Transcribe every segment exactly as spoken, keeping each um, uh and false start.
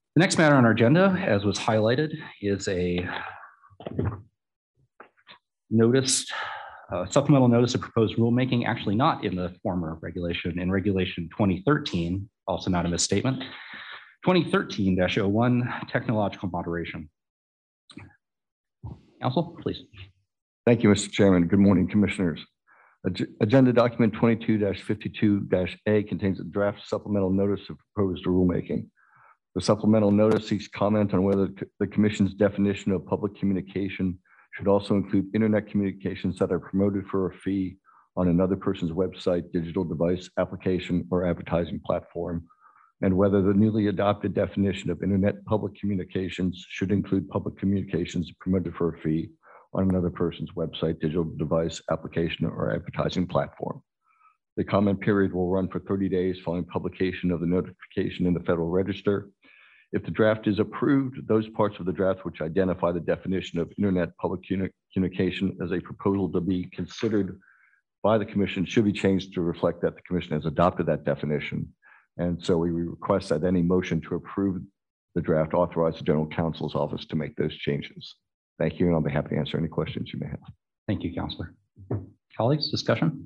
The next matter on our agenda, as was highlighted, is a notice, uh, supplemental notice of proposed rulemaking, actually not in the former regulation, in regulation twenty thirteen, also not a misstatement, twenty thirteen dash oh one, technological moderation. Council, please. Thank you, Mister Chairman. Good morning, commissioners. Ag Agenda document twenty-two dash fifty-two dash A contains a draft supplemental notice of proposed rulemaking. The supplemental notice seeks comment on whether the Commission's definition of public communication should also include internet communications that are promoted for a fee on another person's website, digital device, application, or advertising platform, and whether the newly adopted definition of internet public communications should include public communications promoted for a fee on another person's website, digital device, application, or advertising platform. The comment period will run for thirty days following publication of the notification in the Federal Register. If the draft is approved, those parts of the draft which identify the definition of internet public communication as a proposal to be considered by the Commission should be changed to reflect that the Commission has adopted that definition. And so we request that any motion to approve the draft authorize the General Counsel's office to make those changes. Thank you, and I'll be happy to answer any questions you may have. Thank you, Counselor. Colleagues, discussion?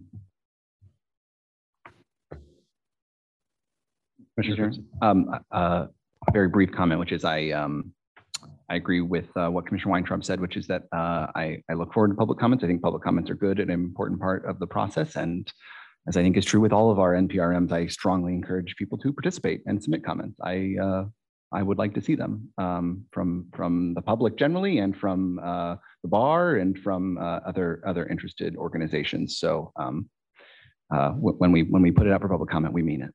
Mister Chairman, um, uh, a very brief comment, which is I um, I agree with uh, what Commissioner Weintraub said, which is that uh, I, I look forward to public comments. I think public comments are good and an important part of the process. And as I think is true with all of our N P R Ms, I strongly encourage people to participate and submit comments. I uh, I would like to see them um, from from the public generally, and from uh, the bar, and from uh, other other interested organizations. So um, uh, when we when we put it up for public comment, we mean it.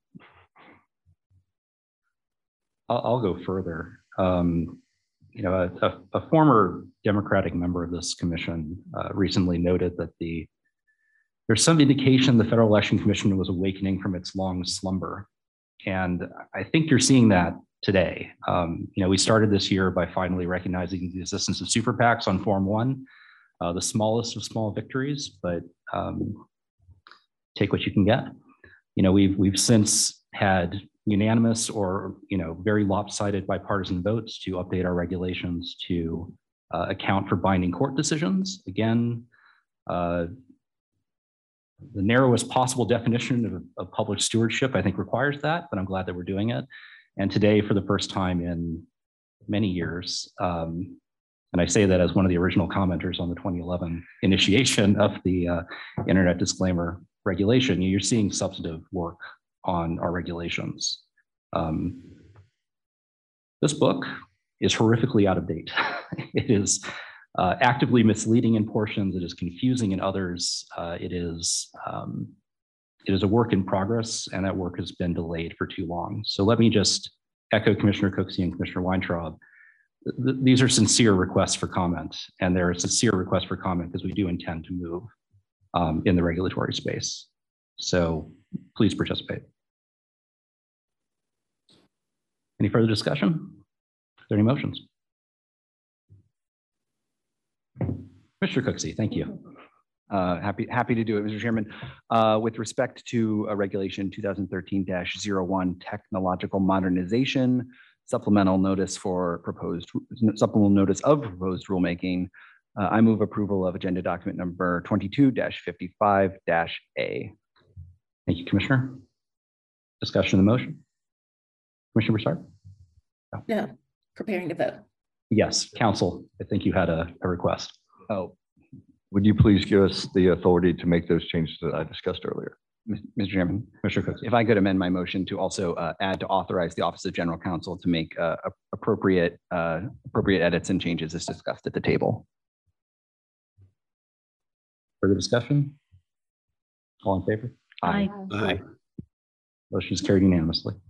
I'll, I'll go further. Um, you know, a, a, a former Democratic member of this commission uh, recently noted that the there's some indication the Federal Election Commission was awakening from its long slumber, and I think you're seeing that today. Um, you know, we started this year by finally recognizing the existence of super PACs on Form One, uh, the smallest of small victories, but um, take what you can get. You know, we've we've since had unanimous or you know very lopsided bipartisan votes to update our regulations to uh, account for binding court decisions. Again, uh, the narrowest possible definition of, of public stewardship, I think, requires that, but I'm glad that we're doing it. And today, for the first time in many years, um, and I say that as one of the original commenters on the twenty eleven initiation of the uh, Internet Disclaimer Regulation, you're seeing substantive work on our regulations. Um, this book is horrifically out of date. It is uh, actively misleading in portions. It is confusing in others. Uh, it is um, it is a work in progress, and that work has been delayed for too long. So let me just echo Commissioner Cooksey and Commissioner Weintraub. Th these are sincere requests for comment, and they're a sincere request for comment because we do intend to move um, in the regulatory space. So please participate. Any further discussion? Are there any motions? Mister Cooksey, thank you. Uh, happy, happy to do it, Mister Chairman. Uh, with respect to a regulation two thousand thirteen dash oh one technological modernization, supplemental notice for proposed, supplemental notice of proposed rulemaking, uh, I move approval of agenda document number twenty-two dash fifty-five dash A. Thank you, Commissioner. Discussion of the motion. Commissioner Broussard? No. no, preparing to vote. Yes, Council, I think you had a, a request. Oh, would you please give us the authority to make those changes that I discussed earlier? Mister Chairman, Mister Cooksey, if I could amend my motion to also uh, add to authorize the Office of General Counsel to make uh, appropriate uh, appropriate edits and changes as discussed at the table. Further discussion? All in favor? Aye. Aye. Motion is carried unanimously.